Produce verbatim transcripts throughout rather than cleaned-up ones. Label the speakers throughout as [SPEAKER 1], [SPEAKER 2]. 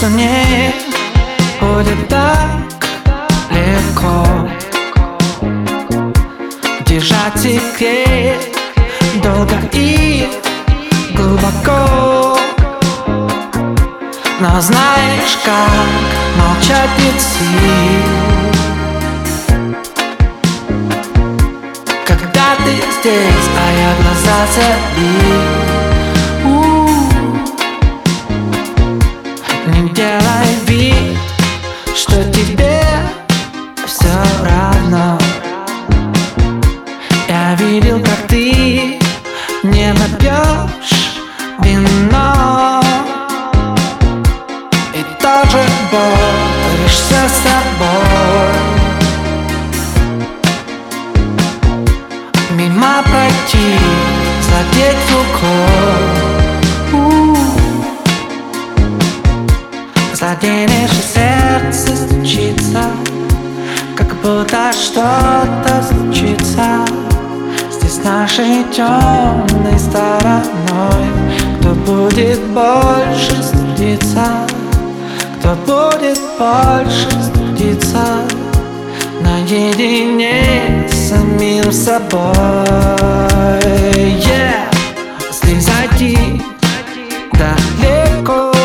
[SPEAKER 1] не будет так легко держать секрет долго и глубоко. Но знаешь как, молчать нет сил, когда ты здесь, а я глаза забил. Не делай вид, что тебе все равно. Я видел, как ты нежно пьешь вино и тоже борешься с собой. Мимо пройти, задеть рукой, заденешь, и сердце стучится, как будто что-то случится здесь нашей темной стороной. Кто будет больше стыдиться, кто будет больше стыдиться наедине с самим собой. Yeah. Здесь зайти далеко,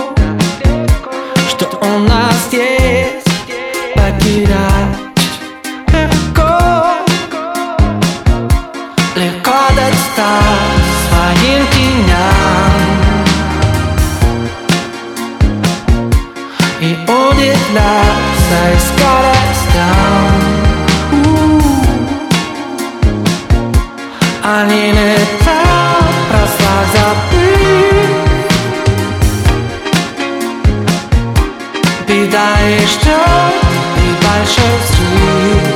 [SPEAKER 1] что у нас есть потерять легко, легко достать своим теням и удивляться и скоростям. Они летят, просто забыв, беда и ждет, и дальше взрыв.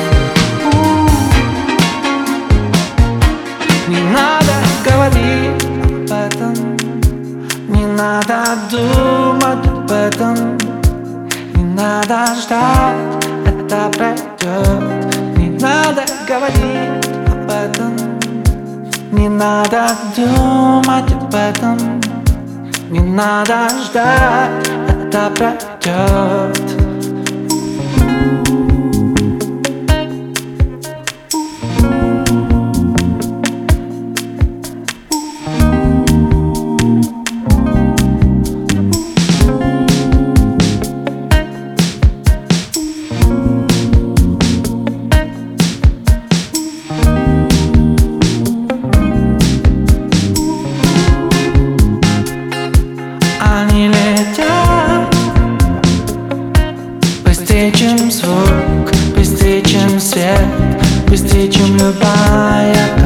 [SPEAKER 1] Не надо говорить об этом, не надо думать об этом, не надо ждать, это пройдет. Не надо говорить об этом, не надо думать об этом, не надо ждать, это пройдет. Они летят быстрее, чем звук, быстрее, чем свет, быстрее, чем любая